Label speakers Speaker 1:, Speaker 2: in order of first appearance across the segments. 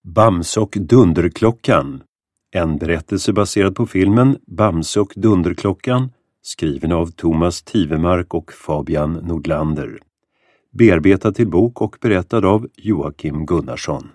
Speaker 1: Bamse och Dunderklockan. En berättelse baserad på filmen Bamse och Dunderklockan, skriven av Thomas Tivemark och Fabian Nordlander. Bearbetad till bok och berättad av Joakim Gunnarsson.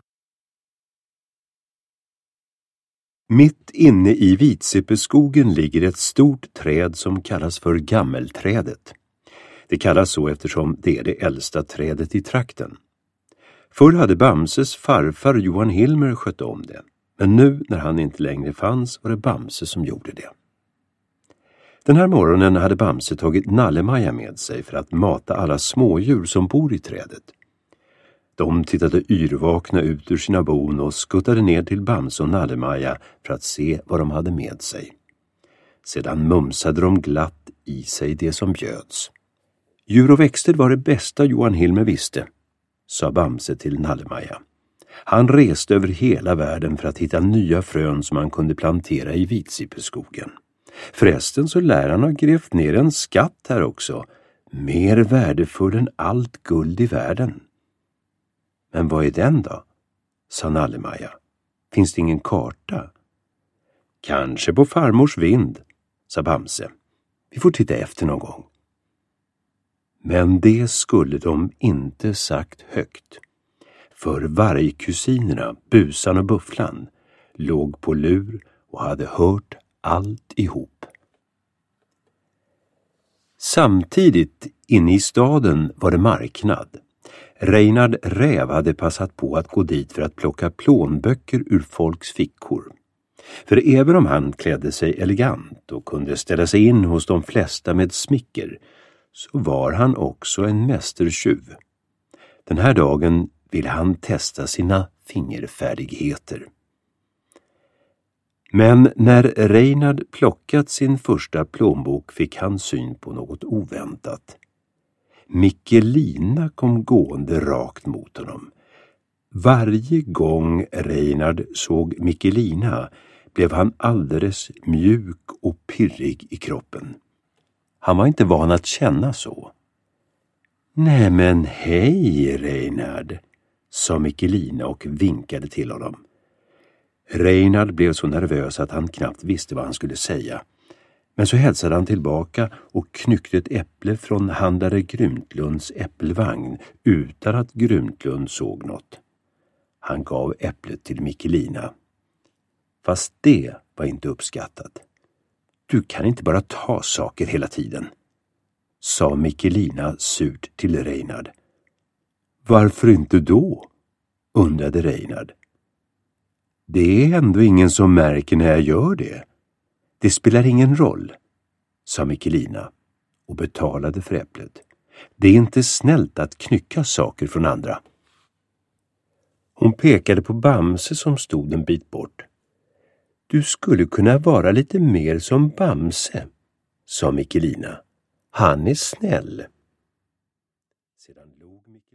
Speaker 1: Mitt inne i Vitsippeskogen ligger ett stort träd som kallas för Gammelträdet. Det kallas så eftersom det är det äldsta trädet i trakten. Förr hade Bamses farfar Johan Hilmer skött om det, men nu när han inte längre fanns var det Bamse som gjorde det. Den här morgonen hade Bamse tagit Nallemaja med sig för att mata alla smådjur som bor i trädet. De tittade yrvakna ut ur sina bon och skuttade ner till Bamse och Nallemaja för att se vad de hade med sig. Sedan mumsade de glatt i sig det som bjöds. Djur och växter var det bästa Johan Hilmer visste, sa Bamse till Nallemaja. Han reste över hela världen för att hitta nya frön som han kunde plantera i Vitsippeskogen. Förresten så lär han ha grävt ner en skatt här också, mer värdefull än allt guld i världen. Men vad är den då? Sa Nallemaja. Finns det ingen karta? Kanske på farmors vind, sa Bamse. Vi får titta efter någon gång. Men det skulle de inte sagt högt. För vargkusinerna, Busan och Bufflan, låg på lur och hade hört allt ihop. Samtidigt inne i staden var det marknad. Reinhard Räv hade passat på att gå dit för att plocka plånböcker ur folks fickor. För även om han klädde sig elegant och kunde ställa sig in hos de flesta med smicker, så var han också en mästertjuv. Den här dagen ville han testa sina fingerfärdigheter. Men när Reinhard plockat sin första plånbok fick han syn på något oväntat. Mikkelina kom gående rakt mot honom. Varje gång Reinhard såg Mikkelina blev han alldeles mjuk och pirrig i kroppen. Han var inte van att känna så. Nej men hej Reinhard, sa Mikkelina och vinkade till honom. Reinhard blev så nervös att han knappt visste vad han skulle säga. Men så hälsade han tillbaka och knyckte ett äpple från handlare Grymtlunds äppelvagn utan att Grymtlund såg något. Han gav äpplet till Mikkelina. Fast det var inte uppskattat. Du kan inte bara ta saker hela tiden, sa Mikkelina surt till Reinhard. Varför inte då? Undrade Reinhard. Det är ändå ingen som märker när jag gör det. Det spelar ingen roll, sa Mikkelina och betalade för äpplet. Det är inte snällt att knycka saker från andra. Hon pekade på Bamse som stod en bit bort. Du skulle kunna vara lite mer som Bamse, sa Mikkelina. Han är snäll. Sedan log